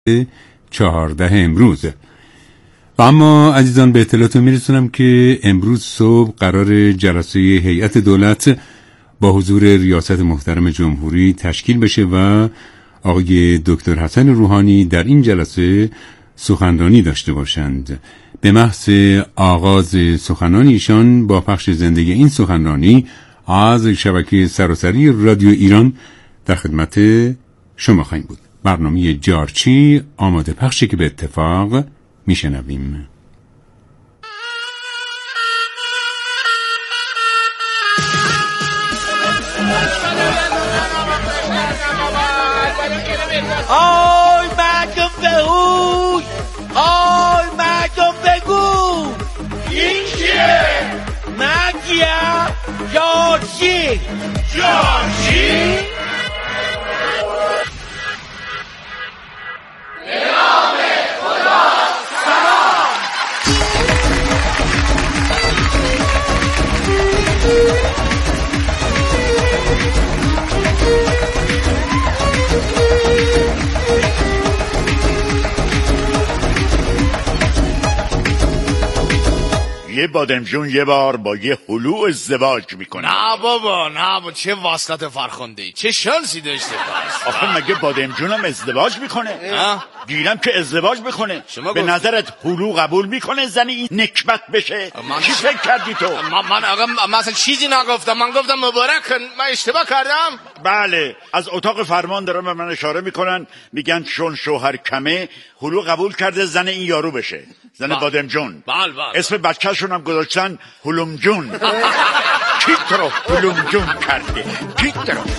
14 امروز. و اما عزیزان به اطلاعتون میرسونم که امروز صبح قرار جلسه هیئت دولت با حضور ریاست محترم جمهوری تشکیل بشه و آقای دکتر حسن روحانی در این جلسه سخنرانی داشته باشند. به محض آغاز سخنان ایشان با پخش زنده این سخنرانی از شبکه سراسری رادیو ایران در خدمت شما خواهیم بود. برنامه جارچی آماده پخشی که به اتفاق میشنویم. آی مردم بگوی، آی مردم بگو این کیه؟ من کیم؟ جارچی. جارچی؟ یه بادمجون یه بار با یه هلو ازدواج میکنه. نه بابا چه وصلت فرخنده، چه شانسی داشته پس. آخه مگه بادمجونم ازدواج میکنه؟ دیدم که ازدواج میکنه. به نظرت هلو قبول میکنه زنی این نکبت بشه؟ چی فکر کردی تو؟ من آقا مثلا چیزی نگفتم، من گفتم مبارک کن. من اشتباه کردم؟ بله، از اتاق فرمان دارم به من اشاره میکنن، میگن چون شوهر کمه هلو قبول کرده زن این یارو بشه، زن بادمجون. بله. اسم بچه‌شون هم گذاشتن هلومجون. کی تو رو هلومجون کرده؟ کی تو رو؟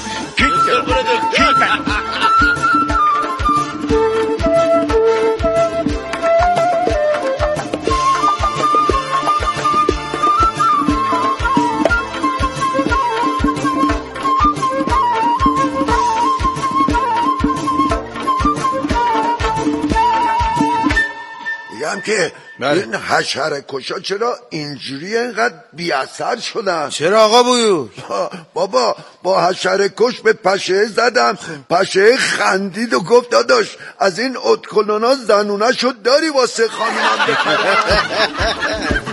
که این حشره کشا چرا اینجوری اینقدر بی اثر شدن؟ چرا آقا بویو؟ بابا با حشره کش به پشه زدم، پشه خندید و گفت داداش از این ادکلونا زنونه شد داری واسه خانمم بکنم.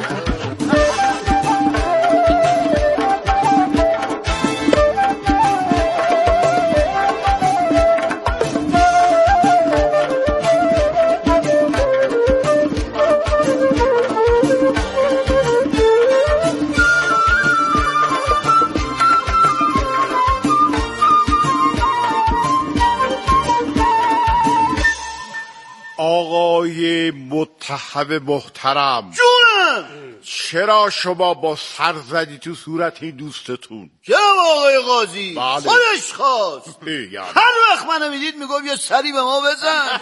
آقای متهم محترم، جونم، چرا شما با سر زدی تو صورت دوستتون؟ چرا آقای قاضی؟ بله. خودش خواست. هر وقت منو میدید میگم یه سری به ما بزن.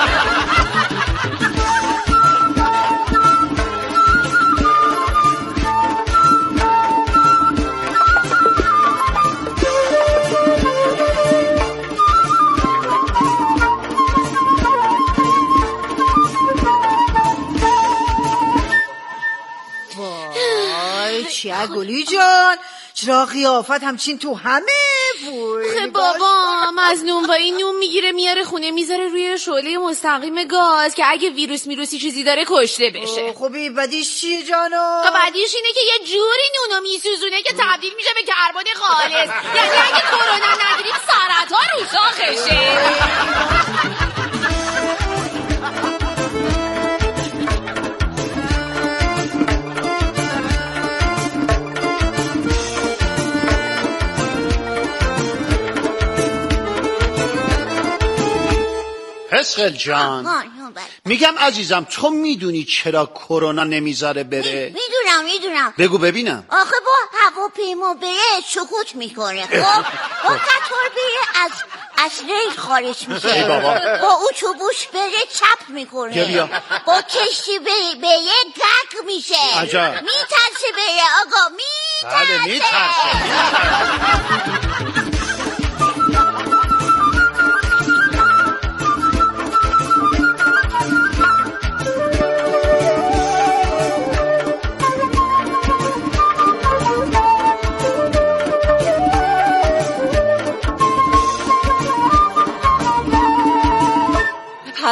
چیه گلی جان؟ چرا قیافت همچین تو همه خب بابا مظلوم با این نون میگیره میاره خونه میذاره روی شعله مستقیم گاز که اگه ویروسی چیزی داره کشته بشه. خب این بدیش چیه جانو؟ خب بدیش اینه که یه جوری نونو میسوزونه که تبدیل میشه به کربن خالص. یعنی اگه کرونا نگیریم سرطان رو شاخشه. پسخل جان، میگم عزیزم تو میدونی چرا کرونا نمیذاره بره؟ میدونم. بگو ببینم. آخه با هواپیما بره سقوط میکنه. خب با قطار بره از ریل خارج میشه. با اتوبوس بره چپ میکنه. با کشتی به یه گرگ میشه. میترسه بره آقا، میترسه.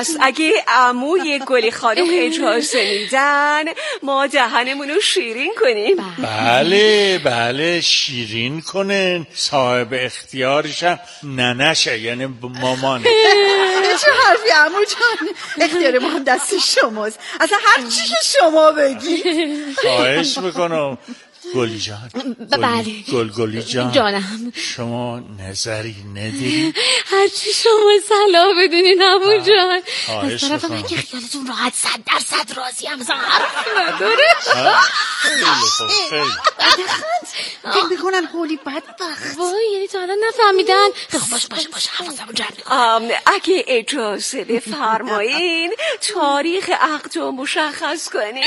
پس اگه عموی گلی خانم اجازه میدن ما دهنمونو شیرین کنیم. بله شیرین کنن، صاحب اختیارشم ننشه، یعنی مامان. چه حرفی عمو جان، اختیار ما هم دست شماست، اصلا هر چی که شما بگی. خواهش میکنم گلی جان. بله گلی جان جانم، شما نظری نداری؟ هرچی شما صلاح بدونین عمو جان. خواهش از طرف من میکنم که خیالتون راحت 100% راضی هم، مثلا حرف نداره. خیلی فکر میکنن هولی بدبخت. وای یعنی تا الان نفهمیدن. خب باشه حواسمو جمع میکنم. اگه اجازه بفرمایین تاریخ عقدو مشخص کنین.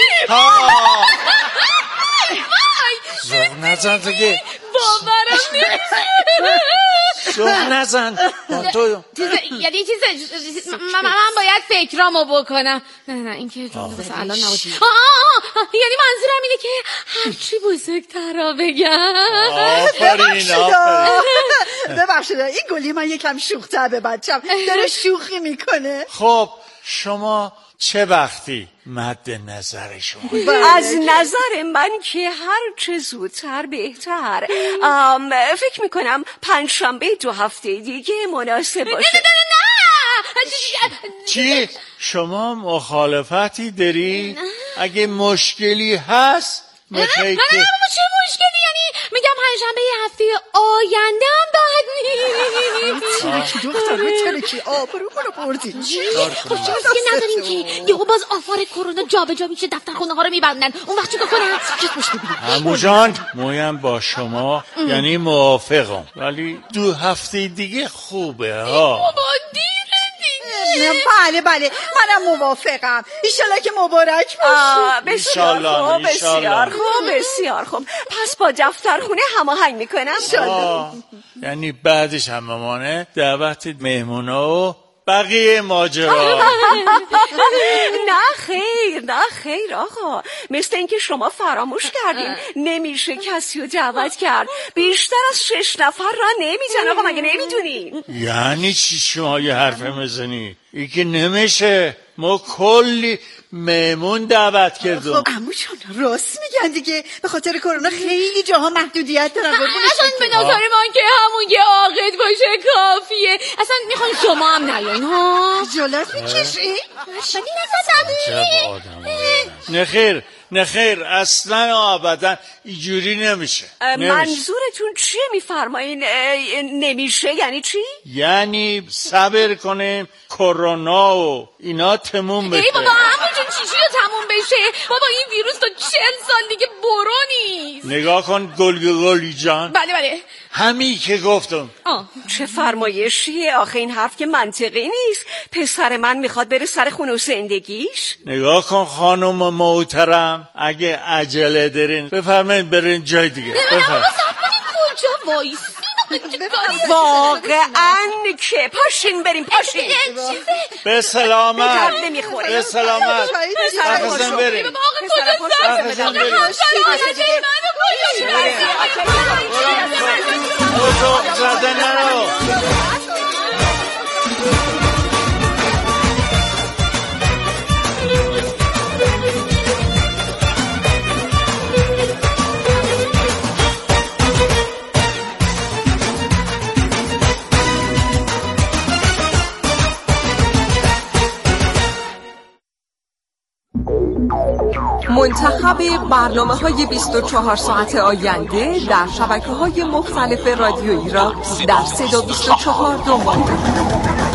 زور نزن دیگه، باورم نمیشه. زور نزن. یعنی من باید فکرامو بکنم. نه این که جمله واسه الان نبود. یعنی منظورم اینه که هرچی بزرگترا بگم. آفرین. ببخشید این گلی من یکم شوخ طبع بچم داره شوخی میکنه. خب شما چه وقتی مد نظر شما؟ از نظر من که هر چه زودتر بهتر. فکر میکنم 5 شنبه 2 هفته دیگه مناسب باشه. نه چی؟ شما مخالفتی داری؟ اگه مشکلی هست نه چه مشکلی؟ یعنی میگم 5 شنبه هفته آینده هم باید نیست. چرا کی آبرومونو بردی؟ خب چرا دیگه نداریم که یهو باز آفار کرونا جابجا میشه، دفترخونه ها رو میبندن، اون وقت چیکار کنم؟ عمو جان مویم با شما یعنی موافقم، ولی 2 هفته دیگه خوبه ها. بابا بله منم موافقم. ایشالله که مبارک باشه. بسیار خوب. پس با دفترخونه هماهنگ میکنم. یعنی بعدش هم مامانه دعوت مهمونا و بقیه ماجرا. نه خیر آقا، مثل اینکه شما فراموش کردین نمیشه کسی رو دعوت کرد. بیشتر از 6 نفر را نمیزن آقا، مگه نمیدونی؟ یعنی چی شما یه حرف میزنی؟ این که نمیشه، ما کلی مهمون دعوت کردم. خب عمو جان راست میگن دیگه، به خاطر کرونا خیلی جاها محدودیت دارن. اصلا به نظر من که همون که عاقد باشه کافیه. اصلا میخوان شما هم نیاین ها. خجالت میکشی؟ نه خیر اصلا ابدا اینجوری نمیشه. منظورتون چیه میفرمایین نمیشه؟ یعنی چی؟ یعنی صبر کنیم کرونا و اینا تموم بشه. ای بابا همون چی رو تموم بشه؟ بابا این ویروس تا 40 سال دیگه برو نیست. نگاه کن گلی جان. بله همین که گفتم. چه فرمایشیه آخه؟ این حرف که منطقی نیست. پسر من میخواد بره سر خونه و زندگیش. نگاه کن خانم محترم، اگه عجله دارین بفرمایید برین جای دیگه. بفرمایید. کجا وایسی؟ واقعا که پاشین بریم. به سلامت. به سلامت. بخزن بریم. منتخب برنامه‌های 24 ساعت آینده در شبکه‌های مختلف رادیویی را در 324 دنبال کنید.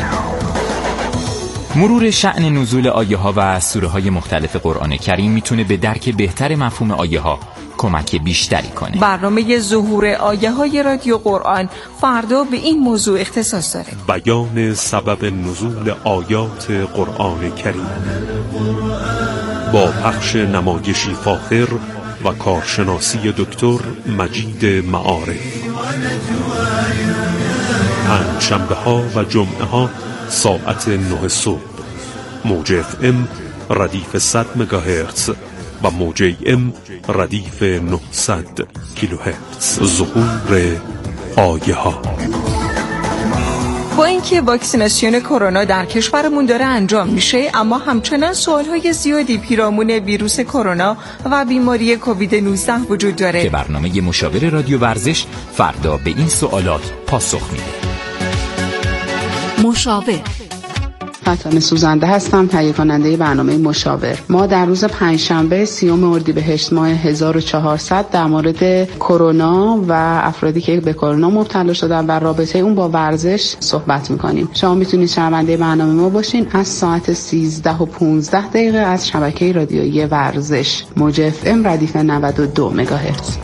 مرور شأن نزول آیه ها و سوره های مختلف قرآن کریم میتونه به درک بهتر مفهوم آیه ها کمک بیشتری کنه. برنامه ظهور آیه های رادیو قرآن فردا به این موضوع اختصاص داره. بیان سبب نزول آیات قرآن کریم با پخش نمایشی فاخر و کارشناسی دکتر مجید معارف. پنجشنبه ها و جمعه ها ساعت 9 صبح، موج FM ردیف 100 مگاهرتز و موج AM ردیف 900 کیلوهرتز. ظهور آیه ها. با اینکه واکسیناسیون کرونا در کشورمون داره انجام میشه، اما همچنان سوالهای زیادی پیرامون ویروس کرونا و بیماری کووید 19 وجود داره که برنامه مشاور رادیو ورزش فردا به این سوالات پاسخ میده. مشاور فاطمه سوزنده هستم، تهیه کننده برنامه مشاور. ما در روز پنجشنبه 30 اردیبهشت ماه 1400 در مورد کرونا و افرادی که به کرونا مبتلا شدن و رابطه اون با ورزش صحبت می‌کنیم. شما میتونید شنونده برنامه ما باشین از ساعت 13:15 از شبکه رادیویی ورزش موج FM ردیف 92 مگاهرتز.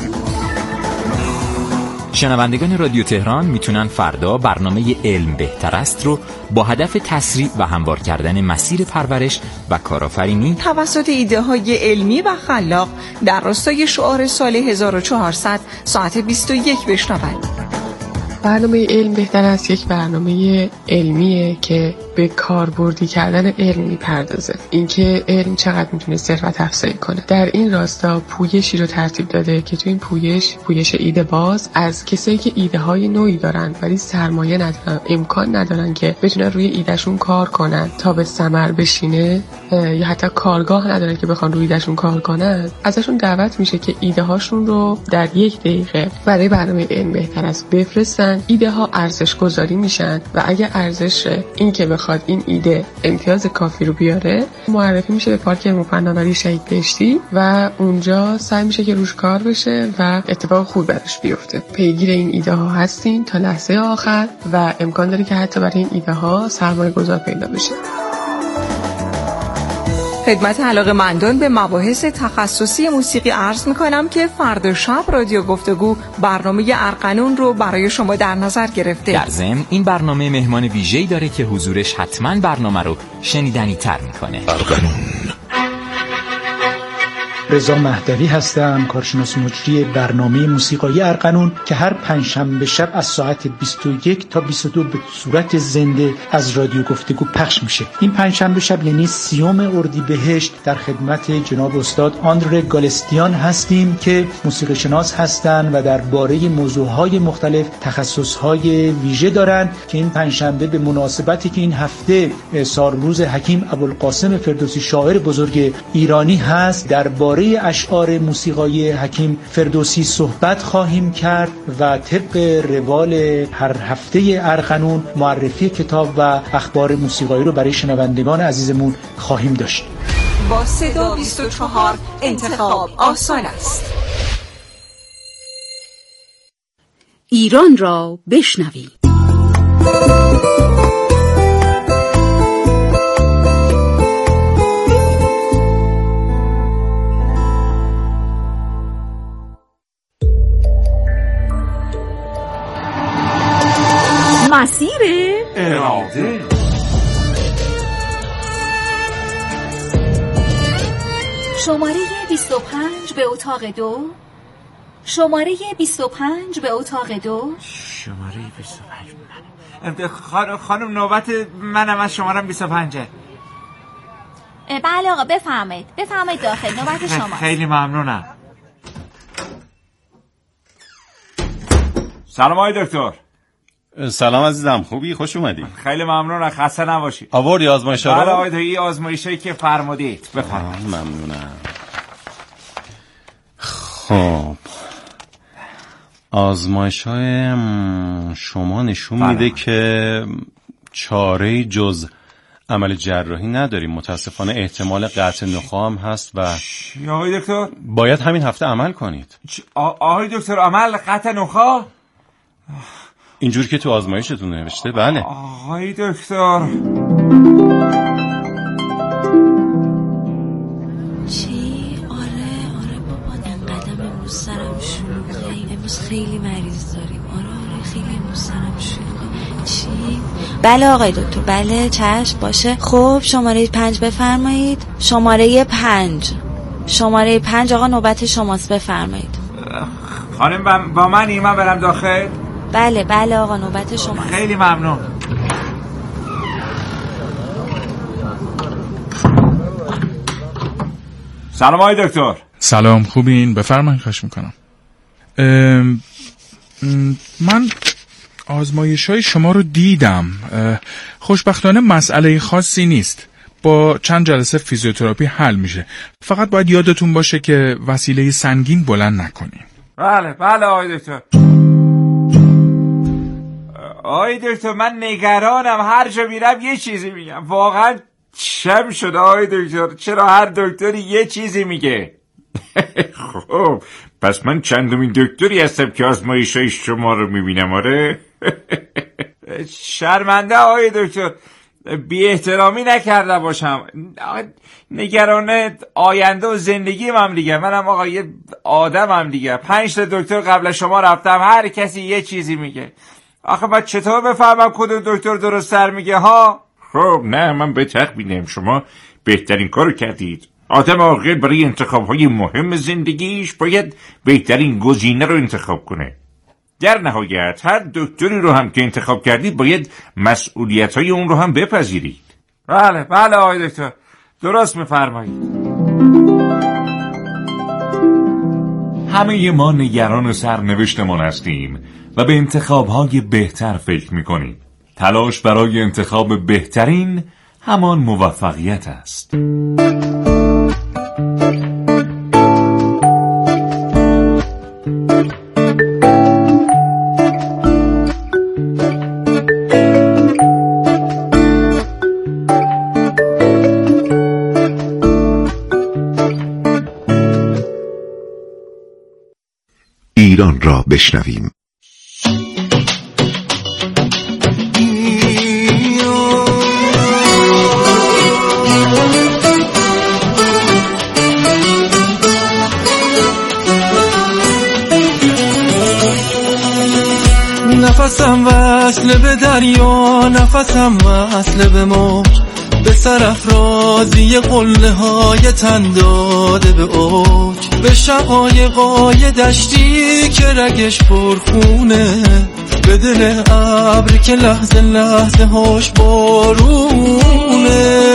شنوندگان رادیو تهران میتونن فردا برنامه علم بهتر است رو با هدف تسریع و هموار کردن مسیر پرورش و کارآفرینی توسط ایده های علمی و خلاق در راستای شعار سال 1400 ساعت 21 بشنوند. برنامه علم بهتر است یک برنامه علمیه که به کاربردی کردن علم میپردازه، اینکه علم چقدر میتونه ثروت افزایی کنه. در این راستا پویشی رو ترتیب داده که تو این پویش ایده باز از کسایی که ایده های نوعی دارن ولی سرمایه ندارن، امکان ندارن که بتونن روی ایدهشون کار کنن تا به ثمر بشینه، یا حتی کارگاه ندارن که بخوان روی ایدهشون کار کنن، ازشون دعوت میشه که ایده هاشون رو در 1 دقیقه برای برنامه علم بهتر است بفرستن. ایده ها ارزش گذاری میشن و اگه ارزش این که بخواد این ایده امتیاز کافی رو بیاره، معرفی میشه به پارک علم و فناوری شهید بهشتی و اونجا سعی میشه که روش کار بشه و اتفاق خوب براش بیفته. پیگیر این ایده ها هستیم تا لحظه آخر و امکان داره که حتی برای این ایده ها سرمایه گذار پیدا بشه. خدمت علاقه‌مندان به مباحث تخصصی موسیقی عرض می‌کنم که فردا شب رادیو گفتگو برنامه ارقنون رو برای شما در نظر گرفته. در ضمن این برنامه مهمان ویژه‌ای داره که حضورش حتما برنامه رو شنیدنی‌تر می‌کنه. ارقنون. رضا مهدوی هستم، کارشناس مجری برنامه موسیقایی ارقنون که هر پنجشنبه شب از ساعت 21 تا 22 به صورت زنده از رادیو گفتگو پخش میشه. این پنجشنبه شب یعنی 30 اردیبهشت در خدمت جناب استاد آندره گالستیان هستیم که موسیقی شناس هستند و درباره موضوعهای مختلف تخصصهای ویژه دارند که این پنجشنبه به مناسبتی که این هفته سالروز حکیم ابوالقاسم فردوسی شاعر بزرگ ایرانی هست، درباره اشعار موسیقایی حکیم فردوسی صحبت خواهیم کرد و طبق روال هر هفته ارقنون معرفی کتاب و اخبار موسیقایی رو برای شنوندگان عزیزمون خواهیم داشت. با صدا 24 انتخاب آسان است. ایران را بشنوید. مسیر اراده. شماره 25 به اتاق 2. شماره 25 به اتاق 2. شماره 25 خانم نوبت منم از شماره 25. بله آقا بفرمایید داخل، نوبت شما. خیلی ممنونم. سلام آقای دکتر. سلام عزیزم، خوبی؟ خوش اومدی. خیلی ممنونم، خسته نباشی. آوردی آزمایش‌ها رو؟ بله آقای دایی، آزمایشایی که فرمودید. بفرمایید. ممنونم. خب آزمایش‌های شما نشون میده که چاره‌ای جز عمل جراحی نداریم. متاسفانه احتمال قطع نخاع هم هست و آقای دکتر باید همین هفته عمل کنید. آقای دکتر عمل قطع نخاع؟ اینجور که تو آزمایشتون نوشته. بله آقای دکتر. چی؟ آره بابا انقدر امروز سرم شلوغه، امروز خیلی مریض داریم. آره خیلی امروز سرم شلوغه. چی؟ بله آقای دکتر، بله چشم باشه. خب شماره 5 بفرمایید. شماره 5 آقا نوبت شماست، بفرمایید. خانم با منی؟ من برم داخل؟ بله آقا نوبت شما. خیلی ممنون. سلام آقای دکتر. سلام، خوبین؟ بفرمایید، خواهش میکنم. من آزمایش‌های شما رو دیدم. خوشبختانه مسئله خاصی نیست. با چند جلسه فیزیوتراپی حل میشه. فقط باید یادتون باشه که وسیله سنگین بلند نکنین. بله آقای دکتر. آقای دکتر من نگرانم، هر جا میرم یه چیزی میگم. واقعا شب شده آقای دکتر، چرا هر دکتری یه چیزی میگه؟ خب پس من چندمین دکتری هستم که آزمایش‌های شما رو میبینم. آره شرمنده آقای دکتر، بی احترامی نکرده باشم. نگران آینده و زندگی من دیگه. منم آقا یه آدمم دیگه. 5 تا دکتر قبل شما رفتم، هر کسی یه چیزی میگه. آخه من چطور بفهمم کدوم دکتر درست سر میگه ها؟ خب نه، من به تخمینم شما بهترین کارو کردید. آدم عاقل برای انتخاب‌های مهم زندگیش باید بهترین گزینه رو انتخاب کنه. در نهایت هر دکتری رو هم که انتخاب کردید باید مسئولیت‌های اون رو هم بپذیرید. بله آقای دکتر، درست می‌فرمایید. همه ما نگران سرنوشتمان هستیم و به انتخاب‌های بهتر فکر می‌کنیم. تلاش برای انتخاب بهترین همان موفقیت است. ایران را بشنویم. نفسم وصل به دریا، نفسم وصل به موج، به سرافرازی قله های تن داده به اوج، به شقایقای دشتی که رگش پرخونه، به دل ابر که لحظه لحظه هاش بارونه،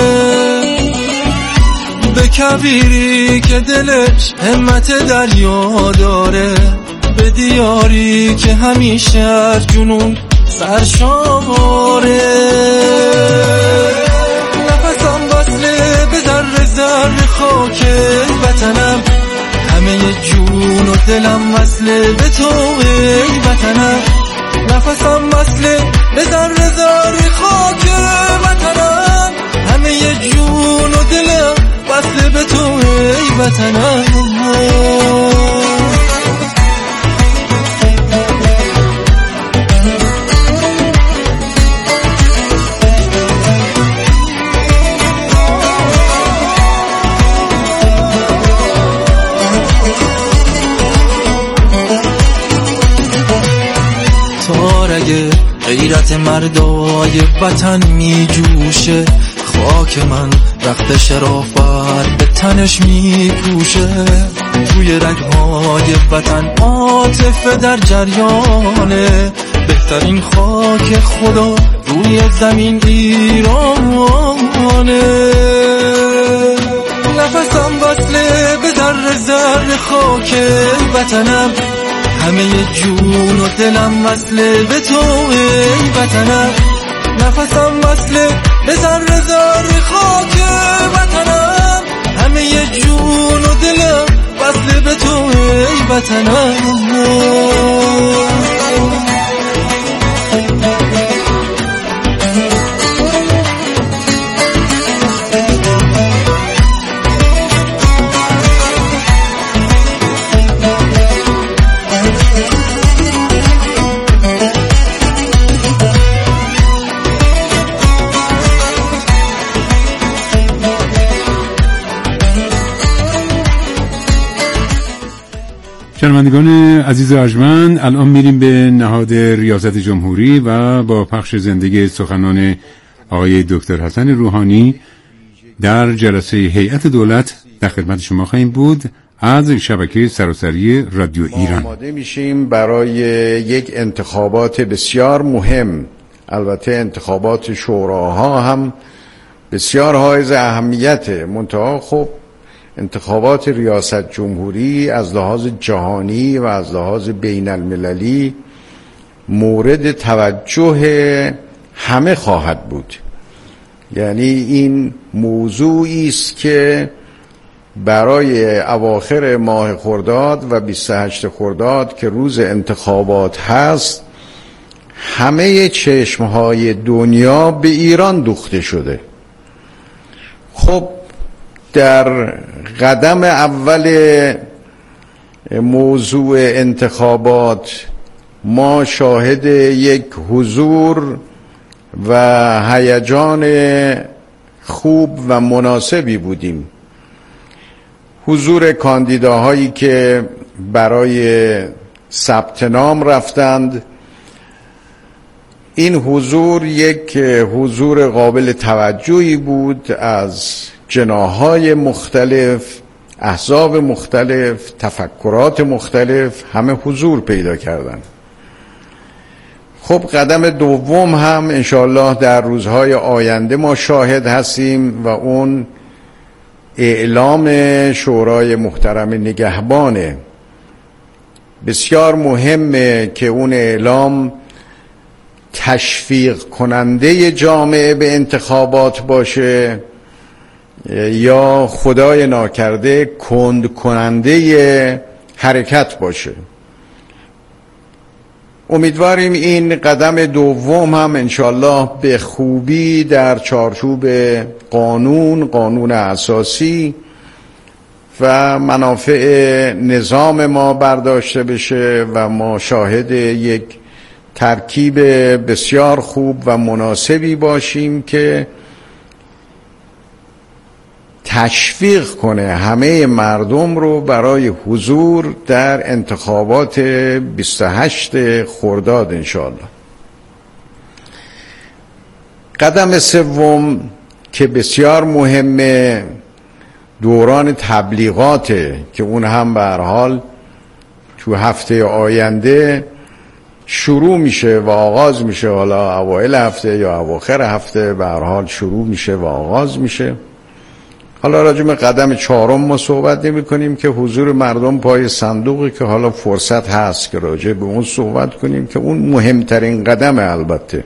به کبیری که دلش همت دریا داره، به دیاری که همیشه از جنون سرشاره. نفسم وصله به ذره ذره خاک وطنم، همه جون و دلم وصله به تو ای وطنم. نفسم وصله به ذره ذره خاک وطنم، همه جون و دلم وصله به تو ای وطنم. تارگ غیرت مردای وطن می جوشه، خاک من رخت شرافت به تنش می کوشه، توی رگهای وطن عاطفه در جریانه، بهترین خاک خدا روی زمین ایرانه. نفسم وصله به ذره ذره خاک وطنم، همه جون و دلم وصله به تو ای وطنم. نفسم وصله به ذره ذره خاک وطنم، همه جون و دلم وصله به تو ای وطنم. شنوندگان عزیز ارجمند، الان میریم به نهاد ریاست جمهوری و با پخش زنده سخنان آقای دکتر حسن روحانی در جلسه هیئت دولت در خدمت شما خواهیم بود از شبکه سراسری رادیو ایران. آماده میشیم برای یک انتخابات بسیار مهم. البته انتخابات شوراها هم بسیار حائز اهمیت، منتها خب انتخابات ریاست جمهوری از لحاظ جهانی و از لحاظ بین المللی مورد توجه همه خواهد بود. یعنی این موضوعی است که برای اواخر ماه خرداد و 28 خرداد که روز انتخابات هست، همه چشمهای دنیا به ایران دوخته شده. خب در قدم اول موضوع انتخابات ما شاهد یک حضور و هیجان خوب و مناسبی بودیم. حضور کاندیداهایی که برای ثبت نام رفتند، این حضور یک حضور قابل توجهی بود از جناح‌های مختلف، احزاب مختلف، تفکرات مختلف، همه حضور پیدا کردند. خب قدم دوم هم انشاءالله در روزهای آینده ما شاهد هستیم و اون اعلام شورای محترم نگهبانه. بسیار مهمه که اون اعلام تشویق کننده جامعه به انتخابات باشه یا خدای ناکرده کند کننده حرکت باشه. امیدواریم این قدم دوم هم انشالله به خوبی در چارچوب قانون اساسی و منافع نظام ما برداشته بشه و ما شاهد یک ترکیب بسیار خوب و مناسبی باشیم که تشویق کنه همه مردم رو برای حضور در انتخابات 28 خرداد انشاءالله. قدم سوم که بسیار مهمه دوران تبلیغاته که اون هم به هر حال تو هفته آینده شروع میشه و آغاز میشه، حالا اوایل هفته یا اواخر هفته به هر حال شروع میشه و آغاز میشه. حالا راجع به قدم چهارم ما صحبت نمی کنیم که حضور مردم پای صندوقی که حالا فرصت هست که راجع به اون صحبت کنیم که اون مهمترین قدمه. البته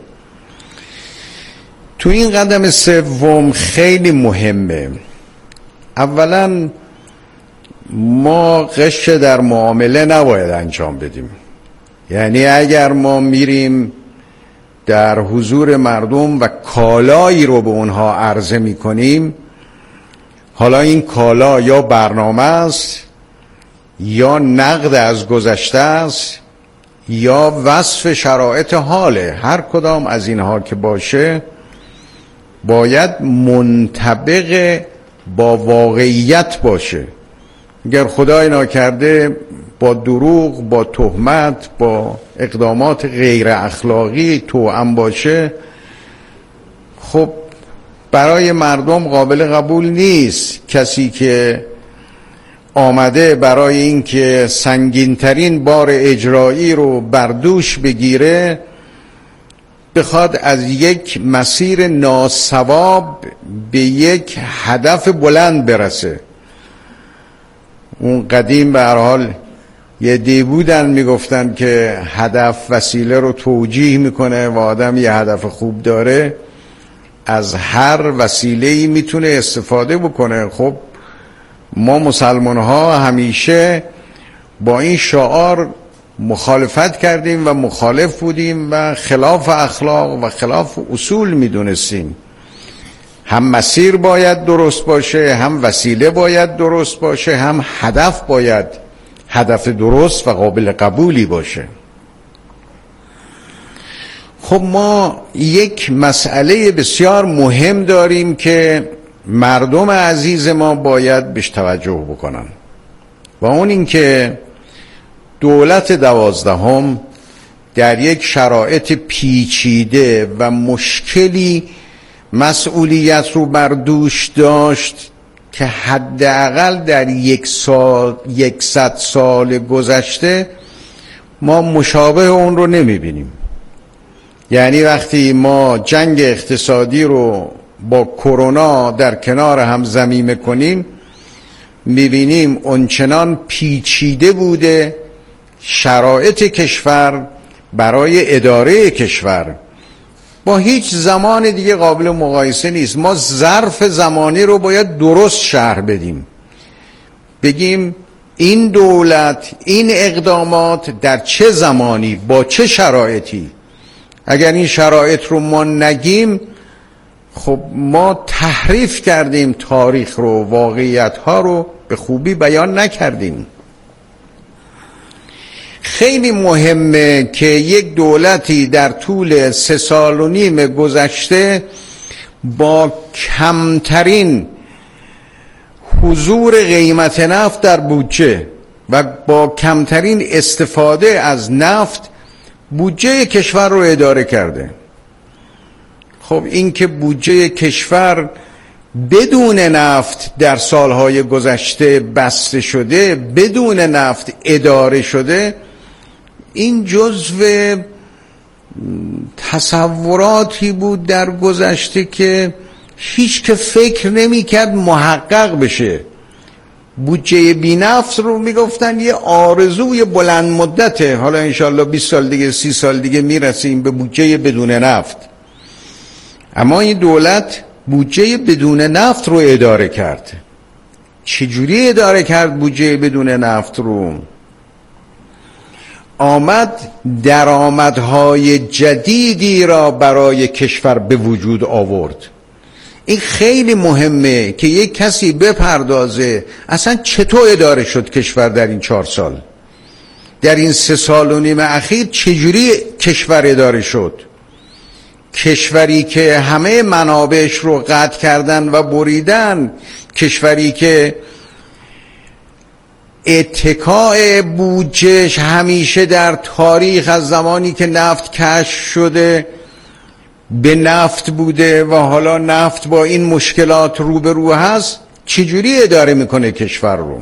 تو این قدم سوم خیلی مهمه. اولا ما غش در معامله نباید انجام بدیم. یعنی اگر ما میریم در حضور مردم و کالایی رو به اونها عرضه میکنیم، حالا این کالا یا برنامه است یا نقد از گذشته است یا وصف شرایط حاله، هر کدام از اینها که باشه باید منطبق با واقعیت باشه. اگر خدای ناکرده با دروغ، با تهمت، با اقدامات غیر اخلاقی توأم باشه، خب برای مردم قابل قبول نیست. کسی که آمده برای اینکه سنگین‌ترین بار اجرایی رو بر دوش بگیره بخواد از یک مسیر ناصواب به یک هدف بلند برسه. اون قدیم به هر حال یه دی بودن میگفتن که هدف وسیله رو توجیه میکنه و آدم یه هدف خوب داره از هر وسیله‌ای میتونه استفاده بکنه. خب ما مسلمان ها همیشه با این شعار مخالفت کردیم و مخالف بودیم و خلاف اخلاق و خلاف اصول میدونستیم. هم مسیر باید درست باشه، هم وسیله باید درست باشه، هم هدف باید هدف درست و قابل قبولی باشه. خب ما یک مسئله بسیار مهم داریم که مردم عزیز ما باید بهش توجه بکنن و اون این که دولت 12 در یک شرایط پیچیده و مشکلی مسئولیت رو بر دوش داشت که حداقل در 100 سال گذشته ما مشابه اون رو نمیبینیم. یعنی وقتی ما جنگ اقتصادی رو با کرونا در کنار هم ضمیمه کنیم میبینیم اونچنان پیچیده بوده، شرایط کشور برای اداره کشور با هیچ زمان دیگه قابل مقایسه نیست. ما ظرف زمانی رو باید درست شرح بدیم، بگیم این دولت این اقدامات در چه زمانی با چه شرایطی. اگر این شرایط رو ما نگیم، خب ما تحریف کردیم تاریخ رو، واقعیت ها رو به خوبی بیان نکردیم. خیلی مهمه که یک دولتی در طول 3.5 سال گذشته با کمترین حضور قیمت نفت در بودجه و با کمترین استفاده از نفت بودجه کشور رو اداره کرده. خب این که بودجه کشور بدون نفت در سالهای گذشته بسته شده، بدون نفت اداره شده، این جزو تصوراتی بود در گذشته که هیچ که فکر نمی کرد محقق بشه. بودجه بی نفت رو میگفتن یه آرزوی بلند مدته، حالا انشالله 20 سال دیگه 30 سال دیگه میرسیم به بودجه بدون نفت. اما این دولت بودجه بدون نفت رو اداره کرد. چجوری اداره کرد بودجه بدون نفت رو؟ آمد درآمدهای جدیدی را برای کشور به وجود آورد. این خیلی مهمه که یک کسی بپردازه اصلا چطور اداره شد کشور در این 4 سال، در این 3.5 سال اخیر چجوری کشور اداره شد. کشوری که همه منابعش رو قطع کردن و بریدن، کشوری که اتکاء بودجهش همیشه در تاریخ از زمانی که نفت کشف شده به نفت بوده و حالا نفت با این مشکلات روبرو هست، چجوری اداره میکنه کشور رو؟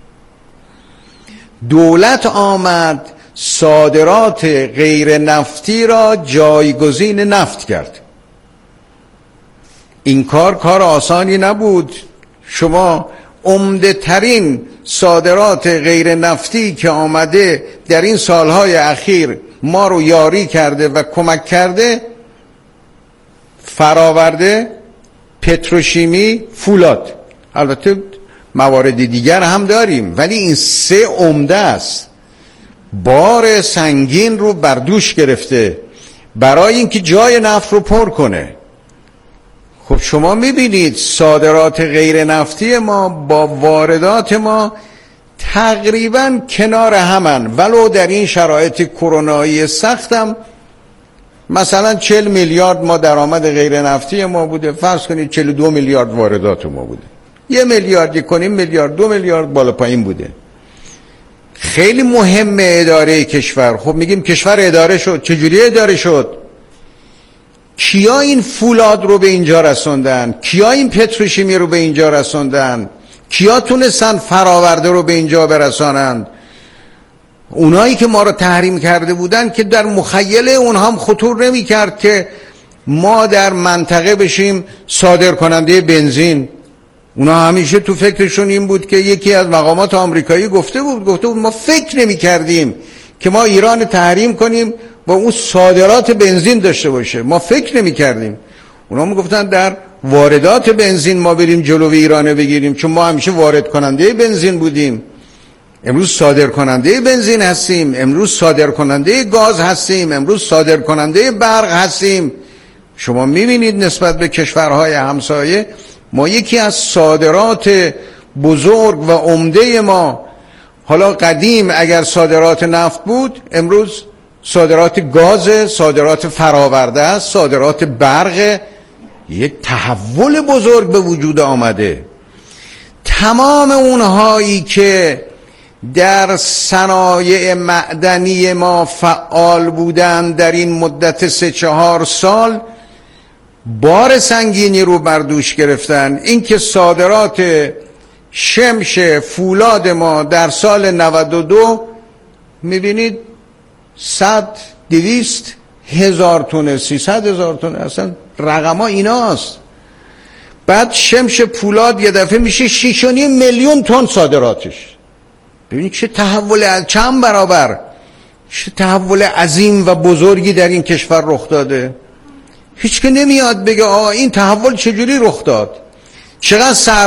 دولت آمد صادرات غیر نفتی را جایگزین نفت کرد. این کار آسانی نبود. شما عمده ترین صادرات غیر نفتی که آمده در این سالهای اخیر ما رو یاری کرده و کمک کرده، فراورده، پتروشیمی، فولاد. البته موارد دیگر هم داریم ولی این 3 عمده است. بار سنگین رو بر دوش گرفته برای اینکه جای نفت رو پر کنه. خب شما میبینید صادرات غیر نفتی ما با واردات ما تقریبا کنار همن، ولو در این شرایط کرونایی سختم مثلا 40 میلیارد ما درآمد غیر نفتی ما بوده، فرض کنید 42 میلیارد واردات ما بوده، 1 میلیارد 1.5 میلیارد 2 میلیارد بالا پایین بوده. خیلی مهمه اداره کشور. خب میگیم کشور اداره شد، چجوری اداره شد؟ کیا این فولاد رو به اینجا رسوندن؟ کیا این پتروشیمی رو به اینجا رسوندن؟ کیا تونستن فراورده رو به اینجا برسانند؟ اونایی که ما رو تحریم کرده بودن که در مخیل اونها هم خطور نمی کرد که ما در منطقه بشیم صادر کننده بنزین. اونا همیشه تو فکرشون این بود که یکی از مقامات آمریکایی گفته بود ما فکر نمی کردیم که ما ایران تحریم کنیم و اون صادرات بنزین داشته باشه. ما فکر نمی کردیم. اونا می گفتن در واردات بنزین ما بریم جلوی ایران بگیریم، چون ما همیشه وارد کننده بنزین بودیم. امروز صادر کننده بنزین هستیم، امروز صادر کننده گاز هستیم، امروز صادر کننده برق هستیم. شما میبینید نسبت به کشورهای همسایه ما یکی از صادرات بزرگ و عمده ما، حالا قدیم اگر صادرات نفت بود، امروز صادرات گاز، صادرات فراورده است، صادرات برق. یک تحول بزرگ به وجود آمده. تمام اونهایی که در صنایع معدنی ما فعال بودند در این مدت 3-4 سال بار سنگینی رو بر دوش گرفتن. این که صادرات شمش فولاد ما در سال 92 میبینید 100-200 هزار تونه، 300 هزار تونه، اصلا رقم ها ایناست. بعد شمش فولاد یه دفعه میشه 6.5 میلیون تن صادراتش. ببینید چه تحول، از چند برابر. چه تحول عظیم و بزرگی در این کشور رخ داده. هیچ که نمیاد بگه این تحول چجوری رخ داد، چقدر